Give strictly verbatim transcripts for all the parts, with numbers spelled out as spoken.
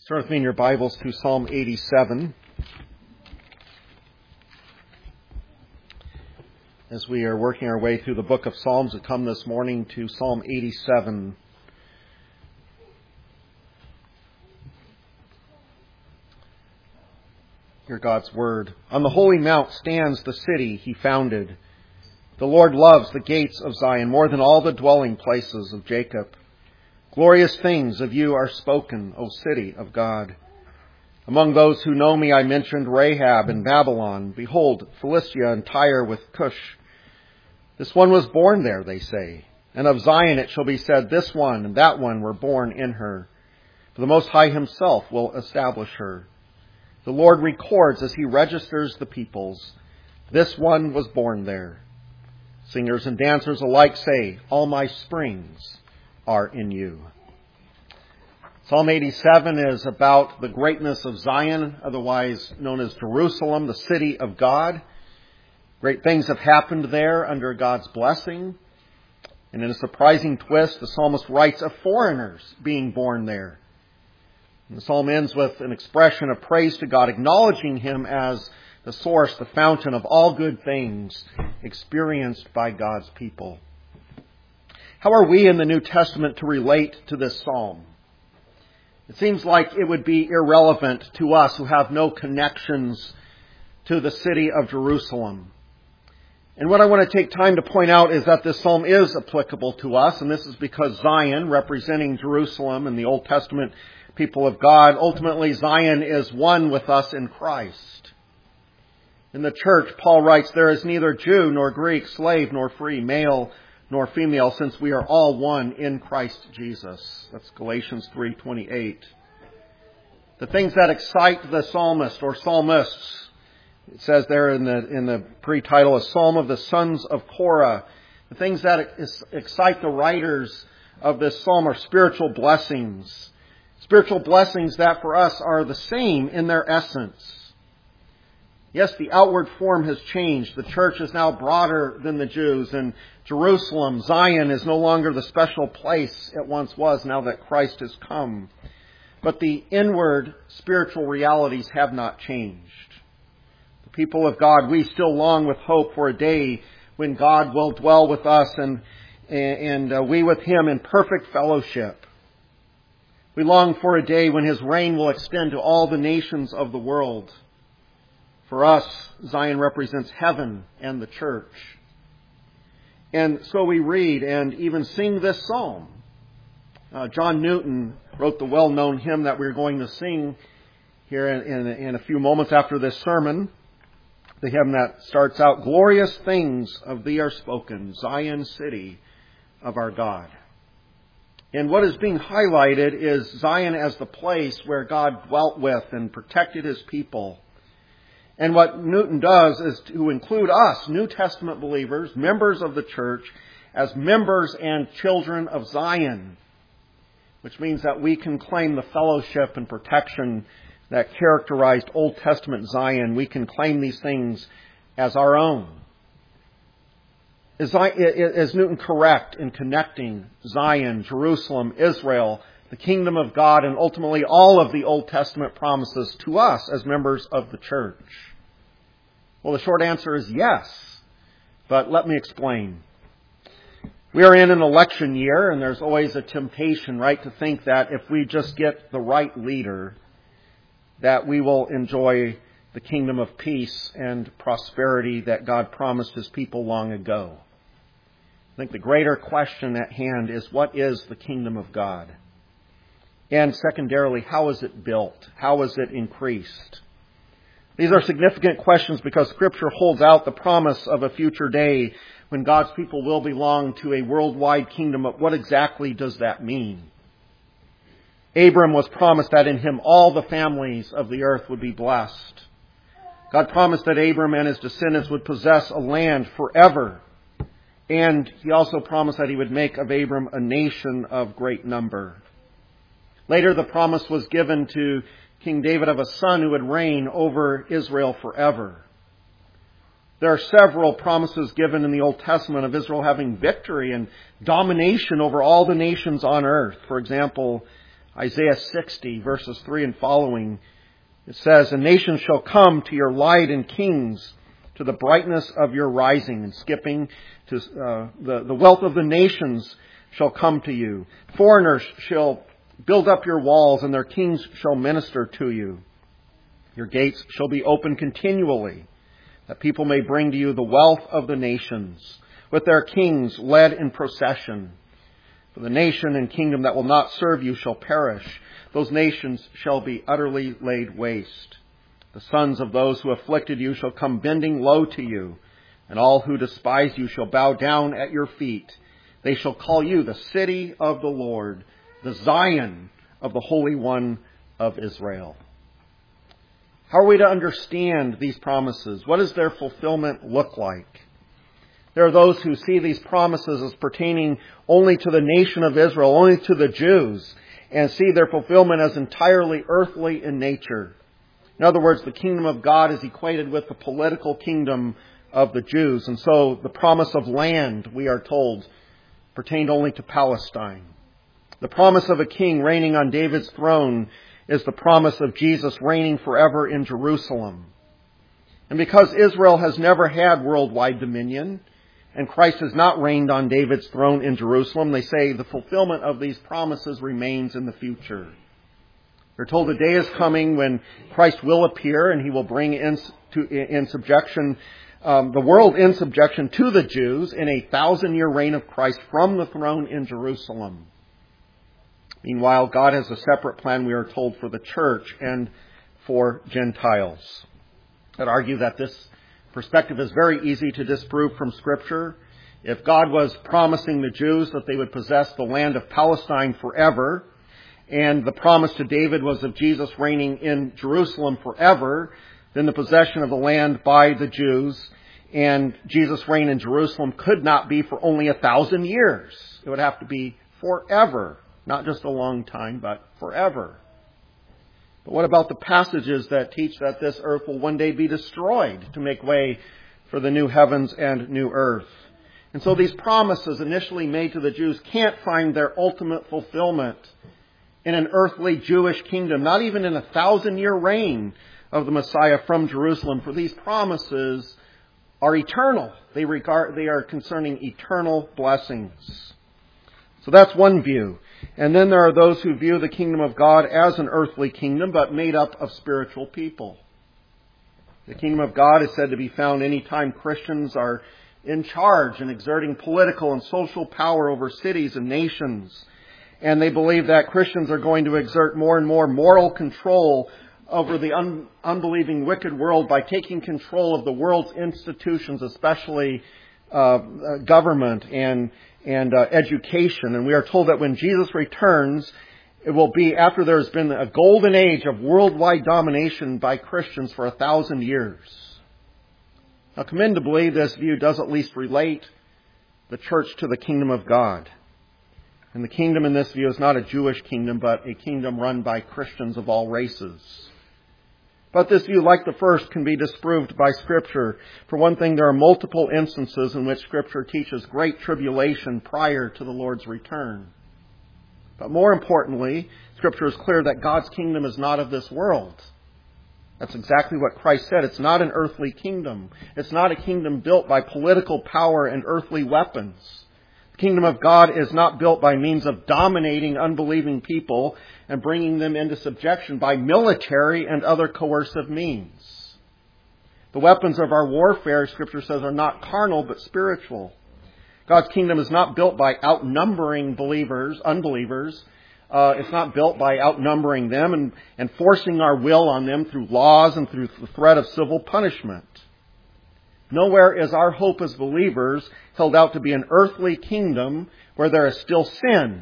Start with me in your Bibles to Psalm eighty-seven. As we are working our way through the book of Psalms, we come this morning to Psalm eighty-seven. Hear God's word. On the holy mount stands the city he founded. The Lord loves the gates of Zion more than all the dwelling places of Jacob. Glorious things of you are spoken, O city of God. Among those who know me, I mentioned Rahab and Babylon. Behold, Philistia and Tyre with Cush. This one was born there, they say. And of Zion it shall be said, this one and that one were born in her. For the Most High himself will establish her. The Lord records as he registers the peoples. This one was born there. Singers and dancers alike say, all my springs are in you. Psalm eighty-seven is about the greatness of Zion, otherwise known as Jerusalem, the city of God. Great things have happened there under God's blessing. And in a surprising twist, the psalmist writes of foreigners being born there. And the psalm ends with an expression of praise to God, acknowledging him as the source, the fountain of all good things experienced by God's people. How are we in the New Testament to relate to this psalm? It seems like it would be irrelevant to us who have no connections to the city of Jerusalem. And what I want to take time to point out is that this psalm is applicable to us, and this is because Zion, representing Jerusalem and the Old Testament people of God, ultimately Zion is one with us in Christ. In the church, Paul writes, there is neither Jew nor Greek, slave nor free, male nor female, since we are all one in Christ Jesus. That's Galatians three twenty-eight. The things that excite the psalmist or psalmists, it says there in the in the pre-title, a psalm of the sons of Korah. The things that excite the writers of this psalm are spiritual blessings. Spiritual blessings that for us are the same in their essence. Yes, the outward form has changed. The church is now broader than the Jews, and Jerusalem, Zion, is no longer the special place it once was now that Christ has come. But the inward spiritual realities have not changed. The people of God, we still long with hope for a day when God will dwell with us and, and uh, we with him in perfect fellowship. We long for a day when his reign will extend to all the nations of the world. For us, Zion represents heaven and the church. And so we read and even sing this psalm. Uh, John Newton wrote the well-known hymn that we're going to sing here in, in, in a few moments after this sermon. The hymn that starts out, glorious things of thee are spoken, Zion city of our God. And what is being highlighted is Zion as the place where God dwelt with and protected his people. And what Newton does is to include us, New Testament believers, members of the church, as members and children of Zion, which means that we can claim the fellowship and protection that characterized Old Testament Zion. We can claim these things as our own. Is, is Newton correct in connecting Zion, Jerusalem, Israel, the kingdom of God, and ultimately all of the Old Testament promises to us as members of the church? Well, the short answer is yes, but let me explain. We are in an election year, and there's always a temptation, right, to think that if we just get the right leader, that we will enjoy the kingdom of peace and prosperity that God promised his people long ago. I think the greater question at hand is, what is the kingdom of God? And secondarily, how is it built? How is it increased? These are significant questions because Scripture holds out the promise of a future day when God's people will belong to a worldwide kingdom. But what exactly does that mean? Abram was promised that in him all the families of the earth would be blessed. God promised that Abram and his descendants would possess a land forever. And he also promised that he would make of Abram a nation of great number. Later, the promise was given to King David of a son who would reign over Israel forever. There are several promises given in the Old Testament of Israel having victory and domination over all the nations on earth. For example, Isaiah sixty, verses three and following, it says, "And nations shall come to your light, and kings to the brightness of your rising." And skipping to uh, the, the wealth of the nations shall come to you. Foreigners shall build up your walls, and their kings shall minister to you. Your gates shall be open continually, that people may bring to you the wealth of the nations, with their kings led in procession. For the nation and kingdom that will not serve you shall perish. Those nations shall be utterly laid waste. The sons of those who afflicted you shall come bending low to you, and all who despise you shall bow down at your feet. They shall call you the city of the Lord, the Zion of the Holy One of Israel. How are we to understand these promises? What does their fulfillment look like? There are those who see these promises as pertaining only to the nation of Israel, only to the Jews, and see their fulfillment as entirely earthly in nature. In other words, the kingdom of God is equated with the political kingdom of the Jews. And so the promise of land, we are told, pertained only to Palestine. The promise of a king reigning on David's throne is the promise of Jesus reigning forever in Jerusalem. And because Israel has never had worldwide dominion, and Christ has not reigned on David's throne in Jerusalem, they say the fulfillment of these promises remains in the future. They're told the day is coming when Christ will appear and he will bring in, to, in subjection, um, the world in subjection to the Jews in a thousand-year reign of Christ from the throne in Jerusalem. Meanwhile, God has a separate plan, we are told, for the church and for Gentiles. I'd argue that this perspective is very easy to disprove from Scripture. If God was promising the Jews that they would possess the land of Palestine forever, and the promise to David was of Jesus reigning in Jerusalem forever, then the possession of the land by the Jews and Jesus' reign in Jerusalem could not be for only a thousand years. It would have to be forever. Not just a long time, but forever. But what about the passages that teach that this earth will one day be destroyed to make way for the new heavens and new earth? And so these promises initially made to the Jews can't find their ultimate fulfillment in an earthly Jewish kingdom, not even in a thousand-year reign of the Messiah from Jerusalem, for these promises are eternal. They regard, they are concerning eternal blessings. So that's one view. And then there are those who view the kingdom of God as an earthly kingdom, but made up of spiritual people. The kingdom of God is said to be found anytime Christians are in charge and exerting political and social power over cities and nations. And they believe that Christians are going to exert more and more moral control over the un- unbelieving wicked world by taking control of the world's institutions, especially uh, government and and uh, education. And we are told that when Jesus returns, it will be after there has been a golden age of worldwide domination by Christians for a thousand years. Now, commendably, this view does at least relate the church to the kingdom of God. And the kingdom in this view is not a Jewish kingdom, but a kingdom run by Christians of all races. But this view, like the first, can be disproved by Scripture. For one thing, there are multiple instances in which Scripture teaches great tribulation prior to the Lord's return. But more importantly, Scripture is clear that God's kingdom is not of this world. That's exactly what Christ said. It's not an earthly kingdom. It's not a kingdom built by political power and earthly weapons. The kingdom of God is not built by means of dominating unbelieving people and bringing them into subjection by military and other coercive means. The weapons of our warfare, Scripture says, are not carnal but spiritual. God's kingdom is not built by outnumbering believers, unbelievers. Uh, it's not built by outnumbering them and, and forcing our will on them through laws and through the threat of civil punishment. Nowhere is our hope as believers held out to be an earthly kingdom where there is still sin.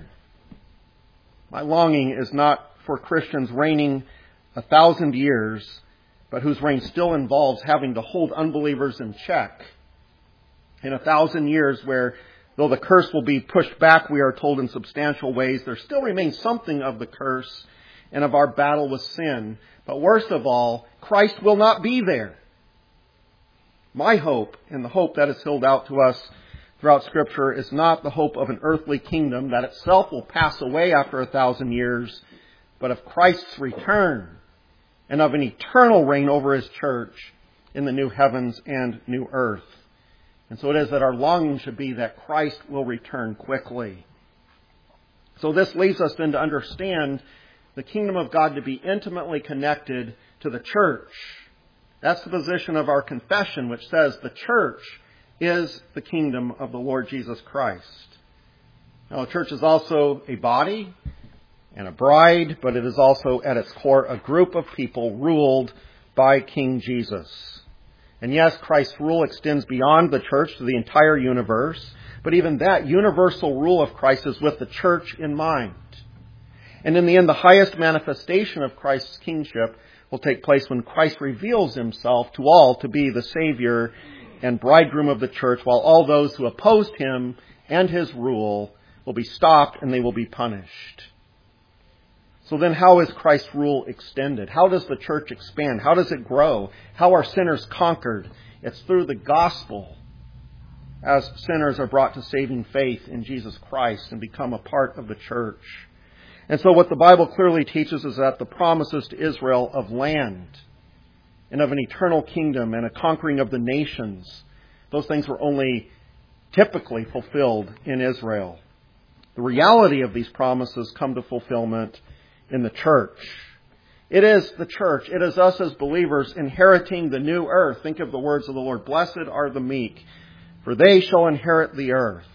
My longing is not for Christians reigning a thousand years, but whose reign still involves having to hold unbelievers in check. In a thousand years where, though the curse will be pushed back, we are told, in substantial ways, there still remains something of the curse and of our battle with sin. But worst of all, Christ will not be there. My hope, and the hope that is held out to us throughout Scripture, is not the hope of an earthly kingdom that itself will pass away after a thousand years, but of Christ's return and of an eternal reign over His church in the new heavens and new earth. And so it is that our longing should be that Christ will return quickly. So this leads us then to understand the kingdom of God to be intimately connected to the church. That's the position of our confession, which says the church is the kingdom of the Lord Jesus Christ. Now, the church is also a body and a bride, but it is also at its core a group of people ruled by King Jesus. And yes, Christ's rule extends beyond the church to the entire universe, but even that universal rule of Christ is with the church in mind. And in the end, the highest manifestation of Christ's kingship will take place when Christ reveals Himself to all to be the Savior and bridegroom of the church, while all those who opposed Him and His rule will be stopped and they will be punished. So then how is Christ's rule extended? How does the church expand? How does it grow? How are sinners conquered? It's through the gospel, as sinners are brought to saving faith in Jesus Christ and become a part of the church. And so what the Bible clearly teaches is that the promises to Israel of land and of an eternal kingdom and a conquering of the nations, those things were only typically fulfilled in Israel. The reality of these promises come to fulfillment in the church. It is the church. It is us as believers inheriting the new earth. Think of the words of the Lord. Blessed are the meek, for they shall inherit the earth.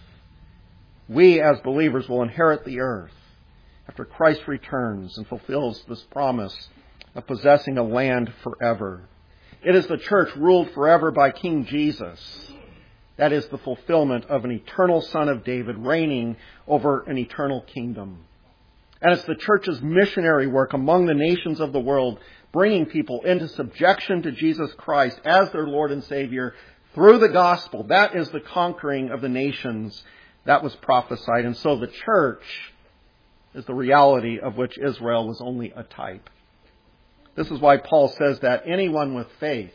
We as believers will inherit the earth after Christ returns and fulfills this promise of possessing a land forever. It is the church ruled forever by King Jesus. That is the fulfillment of an eternal Son of David reigning over an eternal kingdom. And it's the church's missionary work among the nations of the world, bringing people into subjection to Jesus Christ as their Lord and Savior through the gospel. That is the conquering of the nations that was prophesied. And so the church is the reality of which Israel was only a type. This is why Paul says that anyone with faith,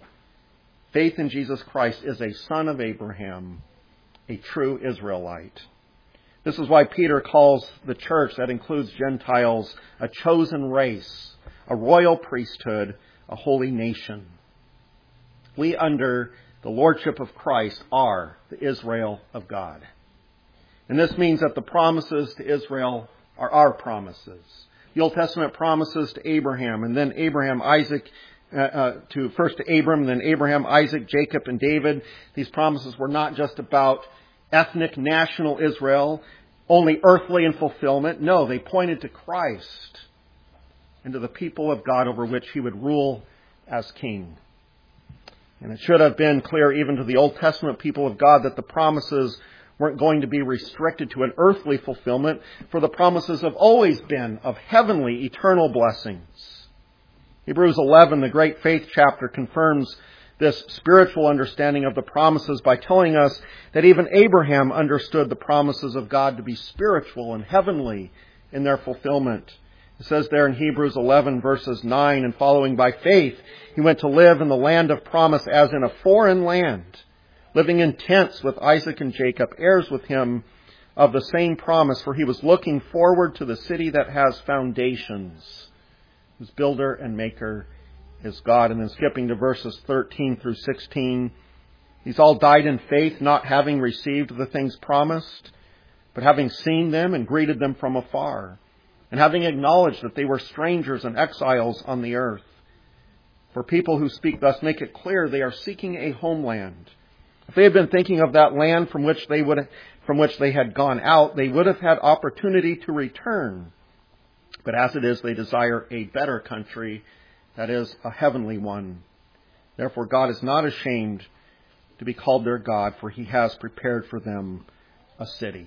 faith in Jesus Christ, is a son of Abraham, a true Israelite. This is why Peter calls the church, that includes Gentiles, a chosen race, a royal priesthood, a holy nation. We, under the lordship of Christ, are the Israel of God. And this means that the promises to Israel are our promises. The Old Testament promises to Abraham, and then Abraham, Isaac, uh, uh, to first to Abram, and then Abraham, Isaac, Jacob, and David. These promises were not just about ethnic, national Israel, only earthly in fulfillment. No, they pointed to Christ and to the people of God over which He would rule as king. And it should have been clear even to the Old Testament people of God that the promises weren't going to be restricted to an earthly fulfillment, for the promises have always been of heavenly, eternal blessings. Hebrews eleven, the great faith chapter, confirms this spiritual understanding of the promises by telling us that even Abraham understood the promises of God to be spiritual and heavenly in their fulfillment. It says there in Hebrews eleven, verses nine and following, by faith he went to live in the land of promise as in a foreign land, living in tents with Isaac and Jacob, heirs with him of the same promise, for he was looking forward to the city that has foundations, whose builder and maker is God. And then skipping to verses thirteen through sixteen, these all died in faith, not having received the things promised, but having seen them and greeted them from afar, and having acknowledged that they were strangers and exiles on the earth. For people who speak thus make it clear they are seeking a homeland. If they had been thinking of that land from which they would, from which they had gone out, they would have had opportunity to return. But as it is, they desire a better country, that is, a heavenly one. Therefore, God is not ashamed to be called their God, for He has prepared for them a city.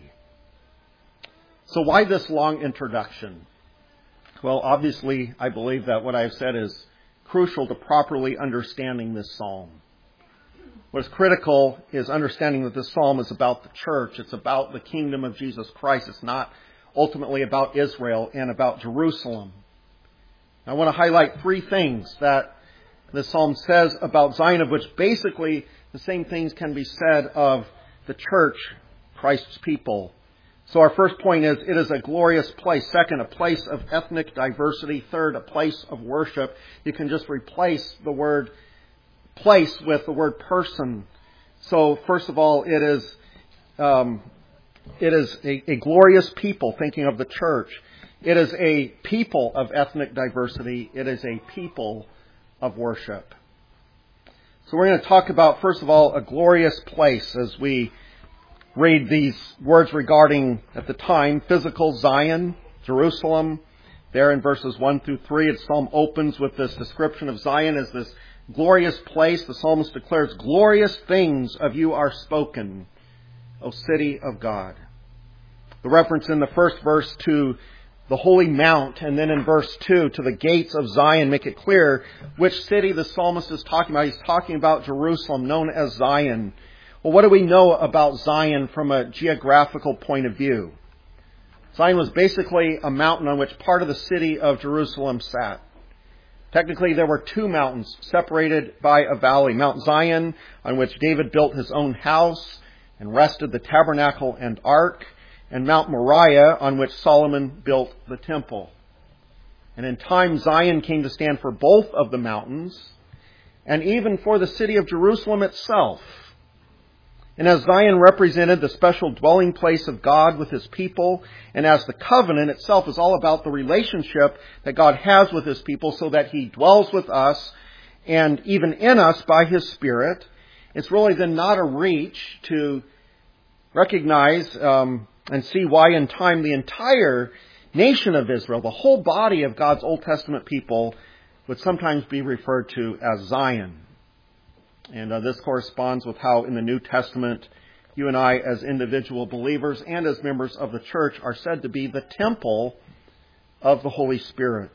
So why this long introduction? Well, obviously, I believe that what I've said is crucial to properly understanding this psalm. What is critical is understanding that this psalm is about the church. It's about the kingdom of Jesus Christ. It's not ultimately about Israel and about Jerusalem. I want to highlight three things that this psalm says about Zion, of which basically the same things can be said of the church, Christ's people, So our first point is, it is a glorious place. Second, a place of ethnic diversity. Third, a place of worship. You can just replace the word place with the word person. So first of all, it is um, it is a, a glorious people, thinking of the church. It is a people of ethnic diversity. It is a people of worship. So we're going to talk about, first of all, a glorious place as we read these words regarding, at the time, physical Zion, Jerusalem. There in verses one through three, the psalm opens with this description of Zion as this glorious place. The psalmist declares, glorious things of you are spoken, O city of God. The reference in the first verse to the holy mount, and then in verse two to the gates of Zion, make it clear which city the psalmist is talking about. He's talking about Jerusalem, known as Zion. Well, what do we know about Zion from a geographical point of view? Zion was basically a mountain on which part of the city of Jerusalem sat. Technically, there were two mountains separated by a valley. Mount Zion, on which David built his own house and rested the tabernacle and ark, and Mount Moriah, on which Solomon built the temple. And in time, Zion came to stand for both of the mountains, and even for the city of Jerusalem itself. And as Zion represented the special dwelling place of God with His people, and as the covenant itself is all about the relationship that God has with His people so that He dwells with us and even in us by His Spirit, it's really then not a reach to recognize um, and see why in time the entire nation of Israel, the whole body of God's Old Testament people, would sometimes be referred to as Zion. And uh, this corresponds with how in the New Testament, you and I as individual believers and as members of the church are said to be the temple of the Holy Spirit.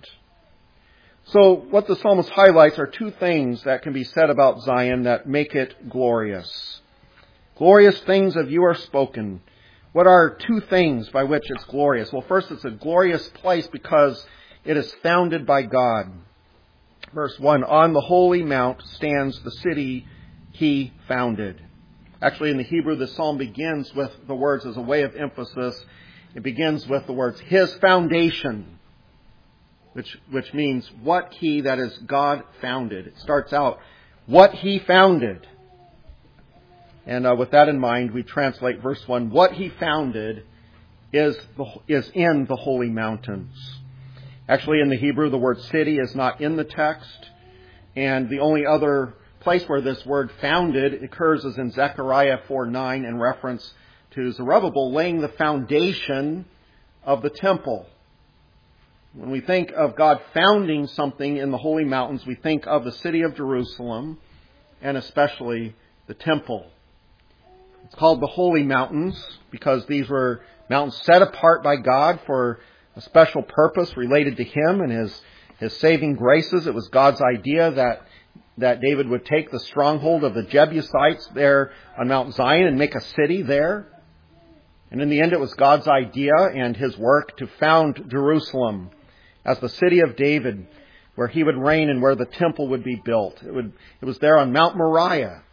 So what the psalmist highlights are two things that can be said about Zion that make it glorious. Glorious things of you are spoken. What are two things by which it's glorious? Well, first, it's a glorious place because it is founded by God. Verse one, on the holy mount stands the city He founded. Actually, in the Hebrew, the psalm begins with the words as a way of emphasis. It begins with the words, His foundation, which, which means what He, that is God, founded. It starts out, what He founded. And uh, with that in mind, we translate verse one, what He founded is, the, is in the holy mountains. Actually, in the Hebrew, the word city is not in the text. And the only other place where this word founded occurs is in Zechariah four nine in reference to Zerubbabel laying the foundation of the temple. When we think of God founding something in the holy mountains, we think of the city of Jerusalem and especially the temple. It's called the Holy Mountains because these were mountains set apart by God for a special purpose related to Him and His, His saving graces. It was God's idea that, that David would take the stronghold of the Jebusites there on Mount Zion and make a city there. And in the end, it was God's idea and His work to found Jerusalem as the city of David, where He would reign and where the temple would be built. It would, it was there on Mount Moriah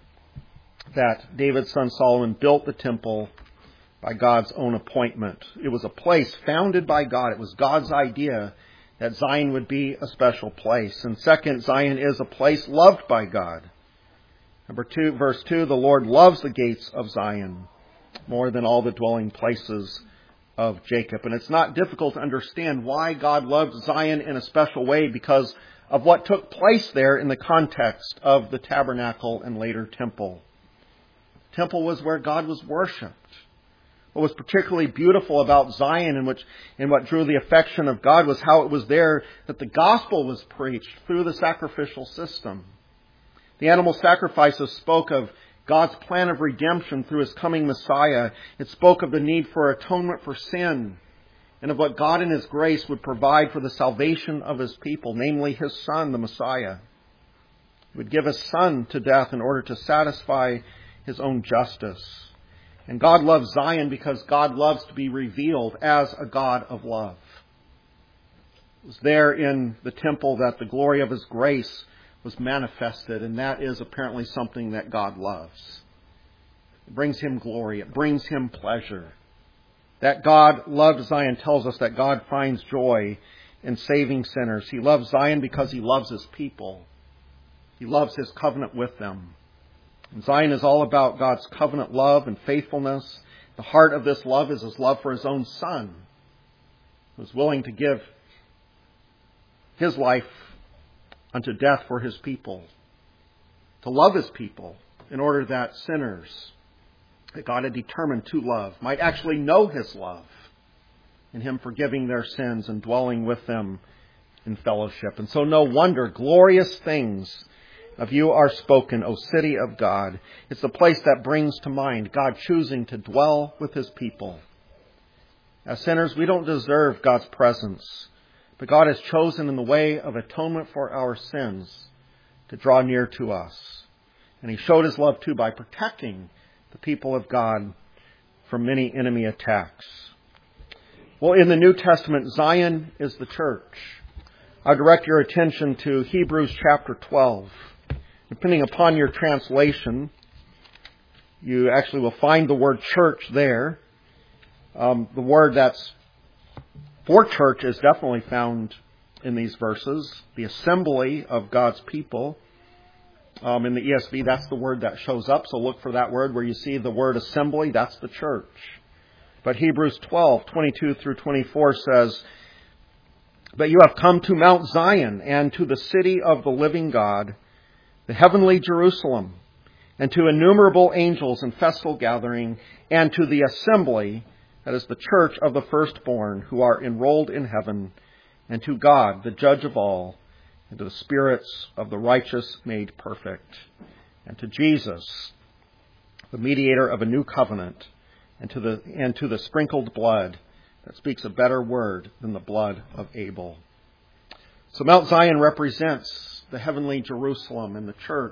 that David's son Solomon built the temple by God's own appointment. It was a place founded by God. It was God's idea that Zion would be a special place. And second, Zion is a place loved by God. Number two, verse two, the Lord loves the gates of Zion more than all the dwelling places of Jacob. And it's not difficult to understand why God loved Zion in a special way because of what took place there in the context of the tabernacle and later temple. The temple was where God was worshipped. What was particularly beautiful about Zion and which and what drew the affection of God was how it was there that the gospel was preached through the sacrificial system. The animal sacrifices spoke of God's plan of redemption through His coming Messiah. It spoke of the need for atonement for sin and of what God in His grace would provide for the salvation of His people, namely His Son, the Messiah. He would give His Son to death in order to satisfy His own justice. And God loves Zion because God loves to be revealed as a God of love. It was there in the temple that the glory of His grace was manifested, and that is apparently something that God loves. It brings Him glory. It brings Him pleasure. That God loved Zion tells us that God finds joy in saving sinners. He loves Zion because he loves his people. He loves his covenant with them. And Zion is all about God's covenant love and faithfulness. The heart of this love is his love for his own Son, who was willing to give his life unto death for his people, to love his people in order that sinners that God had determined to love might actually know his love in him forgiving their sins and dwelling with them in fellowship. And so no wonder glorious things of you are spoken, O city of God. It's the place that brings to mind God choosing to dwell with his people. As sinners, we don't deserve God's presence, but God has chosen in the way of atonement for our sins to draw near to us. And he showed his love too by protecting the people of God from many enemy attacks. Well, in the New Testament, Zion is the church. I direct your attention to Hebrews chapter twelve. Depending upon your translation, you actually will find the word church there. Um, the word that's for church is definitely found in these verses. The assembly of God's people. Um, in the E S V, that's the word that shows up. So look for that word where you see the word assembly. That's the church. But Hebrews twelve, twenty-two through twenty-four says, "But you have come to Mount Zion and to the city of the living God, the heavenly Jerusalem, and to innumerable angels in festal gathering, and to the assembly, that is the church of the firstborn who are enrolled in heaven, and to God, the judge of all, and to the spirits of the righteous made perfect, and to Jesus, the mediator of a new covenant, and to the and to the sprinkled blood that speaks a better word than the blood of Abel." So Mount Zion represents the heavenly Jerusalem and the church.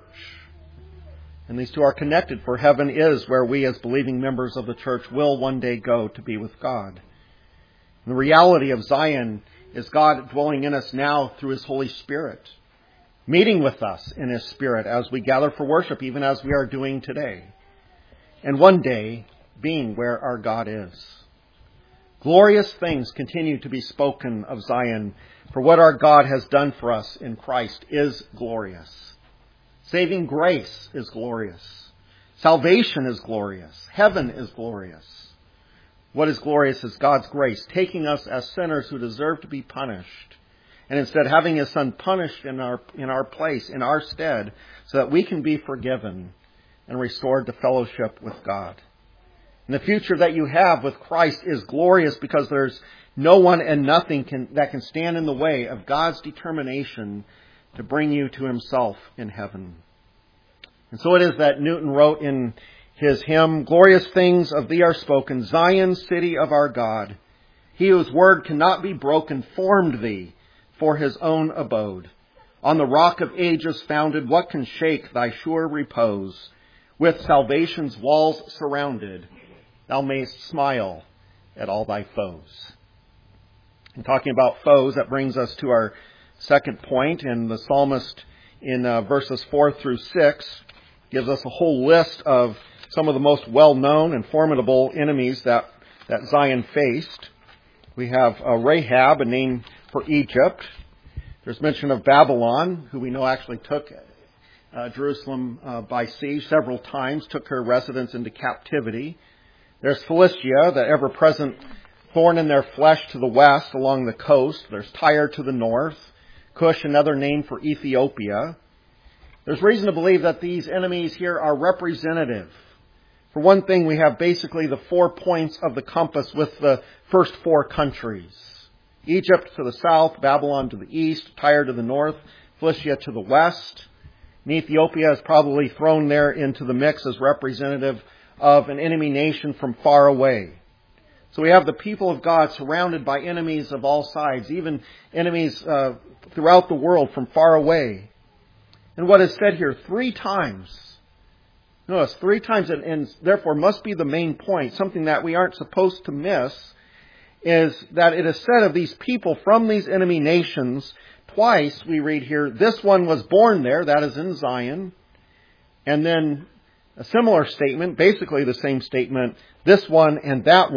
And these two are connected, for heaven is where we as believing members of the church will one day go to be with God. And the reality of Zion is God dwelling in us now through his Holy Spirit, meeting with us in his Spirit as we gather for worship, even as we are doing today. And one day being where our God is. Glorious things continue to be spoken of Zion, for what our God has done for us in Christ is glorious. Saving grace is glorious. Salvation is glorious. Heaven is glorious. What is glorious is God's grace, taking us as sinners who deserve to be punished, and instead having his Son punished in our, in our place, in our stead, so that we can be forgiven and restored to fellowship with God. And the future that you have with Christ is glorious because there's no one and nothing can, that can stand in the way of God's determination to bring you to himself in heaven. And so it is that Newton wrote in his hymn, "Glorious things of thee are spoken, Zion, city of our God. He whose word cannot be broken formed thee for his own abode. On the rock of ages founded, what can shake thy sure repose? With salvation's walls surrounded, thou mayst smile at all thy foes." And talking about foes, that brings us to our second point. And the psalmist in uh, verses four through six gives us a whole list of some of the most well-known and formidable enemies that, that Zion faced. We have uh, Rahab, a name for Egypt. There's mention of Babylon, who we know actually took uh, Jerusalem uh, by siege several times, took her residents into captivity. There's Philistia, the ever-present thorn in their flesh to the west along the coast. There's Tyre to the north. Cush, another name for Ethiopia. There's reason to believe that these enemies here are representative. For one thing, we have basically the four points of the compass with the first four countries. Egypt to the south, Babylon to the east, Tyre to the north, Philistia to the west. And Ethiopia is probably thrown there into the mix as representative of an enemy nation from far away. So we have the people of God surrounded by enemies of all sides, even enemies uh, throughout the world from far away. And what is said here three times, notice three times, and, and therefore must be the main point, something that we aren't supposed to miss, is that it is said of these people from these enemy nations, twice we read here, this one was born there, that is in Zion, and then a similar statement, basically the same statement, this one and that one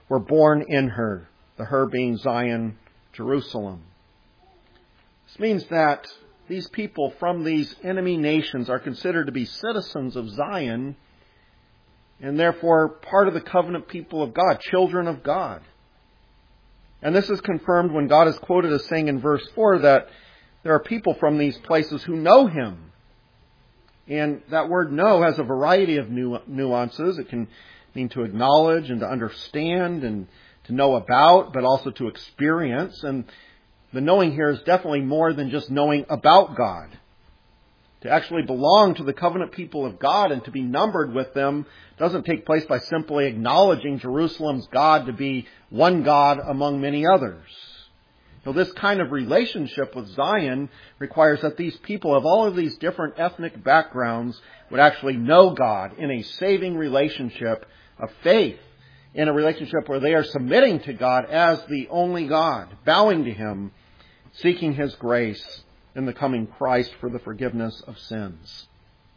were born in her, the her being Zion, Jerusalem. This means that these people from these enemy nations are considered to be citizens of Zion and therefore part of the covenant people of God, children of God. And this is confirmed when God is quoted as saying in verse four that there are people from these places who know Him. And that word know has a variety of nu- nuances. It can mean to acknowledge and to understand and to know about, but also to experience. And the knowing here is definitely more than just knowing about God. To actually belong to the covenant people of God and to be numbered with them doesn't take place by simply acknowledging Jerusalem's God to be one God among many others. So this kind of relationship with Zion requires that these people of all of these different ethnic backgrounds would actually know God in a saving relationship of faith, in a relationship where they are submitting to God as the only God, bowing to Him, seeking His grace in the coming Christ for the forgiveness of sins.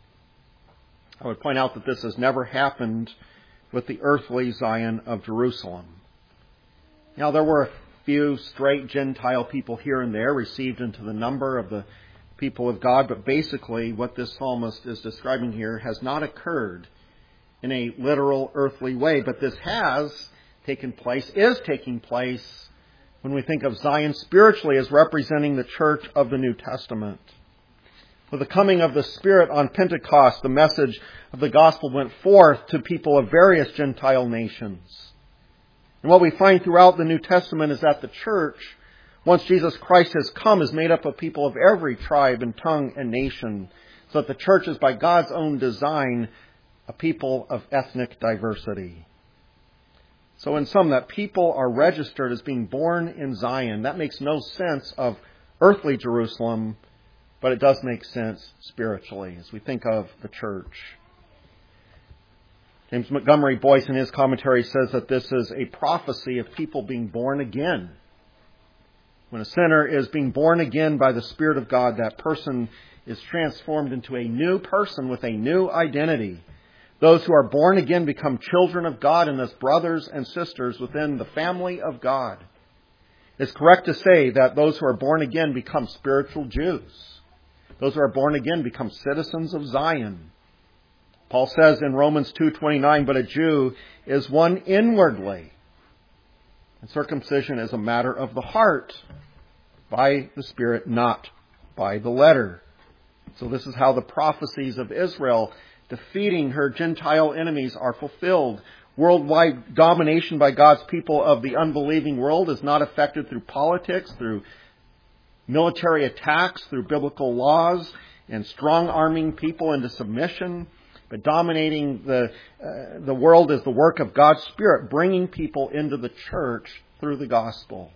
I would point out that this has never happened with the earthly Zion of Jerusalem. Now, there were a few straight Gentile people here and there received into the number of the people of God, but basically what this psalmist is describing here has not occurred in a literal earthly way, but this has taken place, is taking place when we think of Zion spiritually as representing the church of the New Testament. With the coming of the Spirit on Pentecost, the message of the gospel went forth to people of various Gentile nations. And what we find throughout the New Testament is that the church, once Jesus Christ has come, is made up of people of every tribe and tongue and nation, so that the church is by God's own design a people of ethnic diversity. So in sum, that people are registered as being born in Zion. That makes no sense of earthly Jerusalem, but it does make sense spiritually as we think of the church. James Montgomery Boyce in his commentary says that this is a prophecy of people being born again. When a sinner is being born again by the Spirit of God, that person is transformed into a new person with a new identity. Those who are born again become children of God and thus brothers and sisters within the family of God. It's correct to say that those who are born again become spiritual Jews. Those who are born again become citizens of Zion. Paul says in Romans two twenty-nine, but a Jew is one inwardly. And circumcision is a matter of the heart, by the Spirit, not by the letter. So this is how the prophecies of Israel defeating her Gentile enemies are fulfilled. Worldwide domination by God's people of the unbelieving world is not effected through politics, through military attacks, through biblical laws, and strong-arming people into submission. But dominating the uh, the world is the work of God's Spirit, bringing people into the church through the gospel.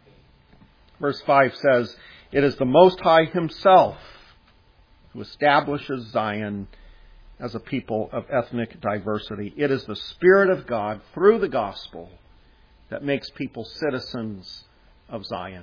Verse five says, it is the Most High Himself who establishes Zion as a people of ethnic diversity. It is the Spirit of God through the gospel that makes people citizens of Zion.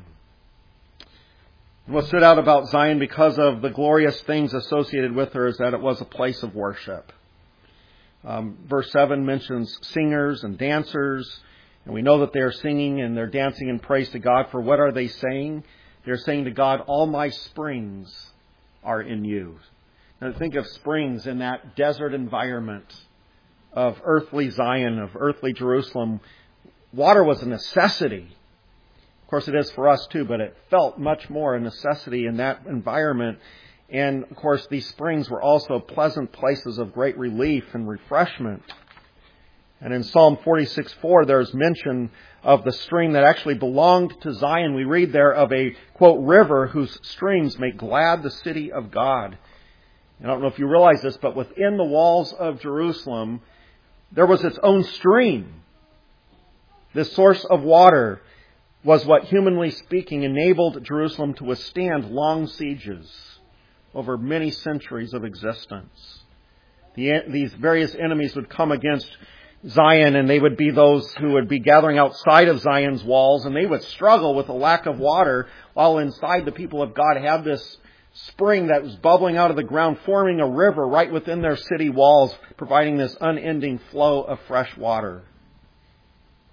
And what stood out about Zion because of the glorious things associated with her is that it was a place of worship. Um, verse seven mentions singers and dancers, and we know that they are singing and they're dancing in praise to God. For what are they saying? They're saying to God, all my springs are in you. Now think of springs in that desert environment of earthly Zion, of earthly Jerusalem. Water was a necessity. Of course, it is for us too, but it felt much more a necessity in that environment. And of course, these springs were also pleasant places of great relief and refreshment. And in Psalm forty-six four, there's mention of the stream that actually belonged to Zion. We read there of a, quote, river whose streams make glad the city of God. I don't know if you realize this, but within the walls of Jerusalem, there was its own stream. This source of water was what, humanly speaking, enabled Jerusalem to withstand long sieges over many centuries of existence. The, these various enemies would come against Zion, and they would be those who would be gathering outside of Zion's walls, and they would struggle with a lack of water, while inside the people of God had this spring that was bubbling out of the ground, forming a river right within their city walls, providing this unending flow of fresh water.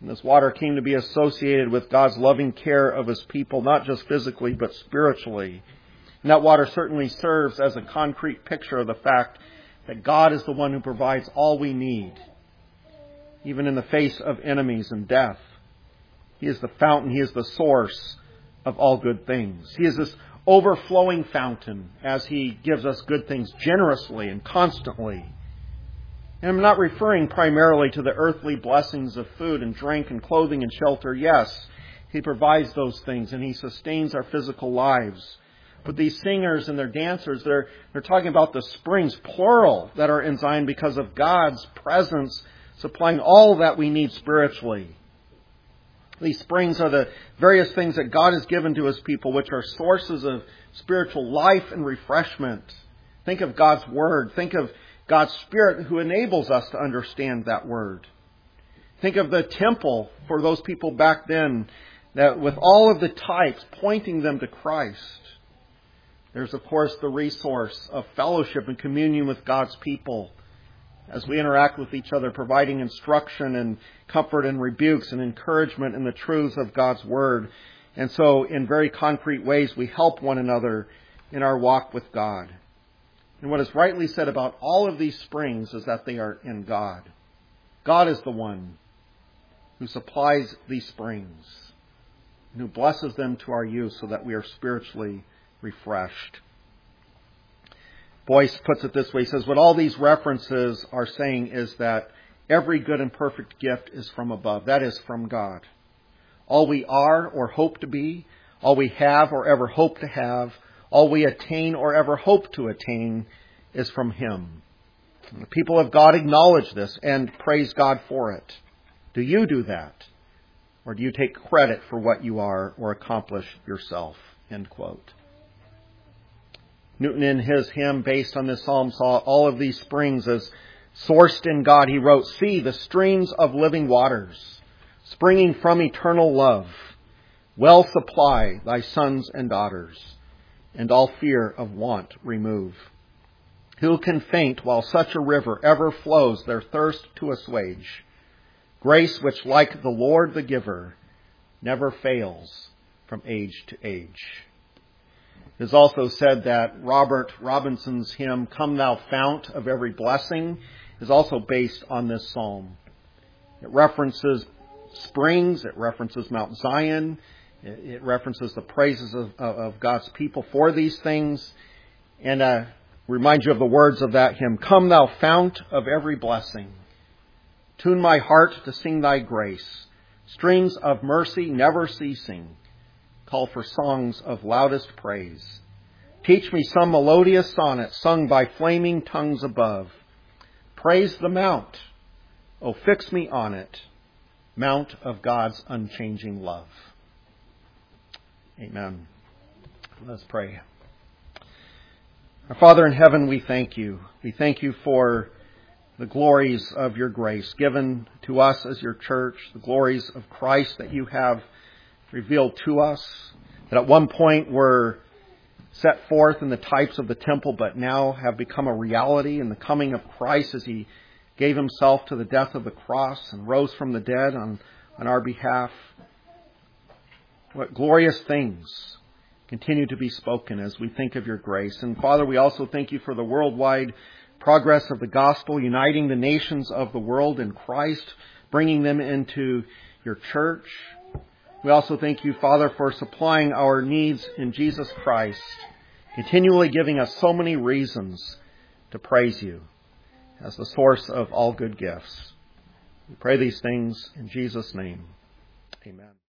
And this water came to be associated with God's loving care of His people, not just physically, but spiritually. And that water certainly serves as a concrete picture of the fact that God is the one who provides all we need, even in the face of enemies and death. He is the fountain. He is the source of all good things. He is this overflowing fountain as He gives us good things generously and constantly. And I'm not referring primarily to the earthly blessings of food and drink and clothing and shelter. Yes, He provides those things and He sustains our physical lives. But these singers and their dancers, they're, they're talking about the springs, plural, that are in Zion because of God's presence supplying all that we need spiritually. These springs are the various things that God has given to His people, which are sources of spiritual life and refreshment. Think of God's Word. Think of God's Spirit who enables us to understand that Word. Think of the temple for those people back then, that with all of the types pointing them to Christ. There's, of course, the resource of fellowship and communion with God's people as we interact with each other, providing instruction and comfort and rebukes and encouragement in the truths of God's Word. And so, in very concrete ways, we help one another in our walk with God. And what is rightly said about all of these springs is that they are in God. God is the one who supplies these springs and who blesses them to our use so that we are spiritually refreshed. Boyce puts it this way. He says, what all these references are saying is that every good and perfect gift is from above. That is from God. All we are or hope to be, all we have or ever hope to have, all we attain or ever hope to attain is from Him. And the people of God acknowledge this and praise God for it. Do you do that? Or do you take credit for what you are or accomplish yourself? End quote. Newton, in his hymn based on this psalm, saw all of these springs as sourced in God. He wrote, "See the streams of living waters, springing from eternal love, well supply thy sons and daughters, and all fear of want remove. Who can faint while such a river ever flows their thirst to assuage? Grace which, like the Lord the giver, never fails from age to age." It is also said that Robert Robinson's hymn, "Come Thou Fount of Every Blessing," is also based on this psalm. It references springs, it references Mount Zion, it references the praises of, of God's people for these things, and uh, remind you of the words of that hymn, "Come Thou Fount of Every Blessing, tune my heart to sing Thy grace, streams of mercy never ceasing, call for songs of loudest praise. Teach me some melodious sonnet sung by flaming tongues above. Praise the mount, oh fix me on it, mount of God's unchanging love." Amen. Let's pray. Our Father in heaven, we thank You. We thank You for the glories of Your grace given to us as Your church, the glories of Christ that You have revealed to us, that at one point were set forth in the types of the temple, but now have become a reality in the coming of Christ as He gave Himself to the death of the cross and rose from the dead on, on our behalf. What glorious things continue to be spoken as we think of Your grace. And Father, we also thank You for the worldwide progress of the gospel, uniting the nations of the world in Christ, bringing them into Your church. We also thank You, Father, for supplying our needs in Jesus Christ, continually giving us so many reasons to praise You as the source of all good gifts. We pray these things in Jesus' name. Amen.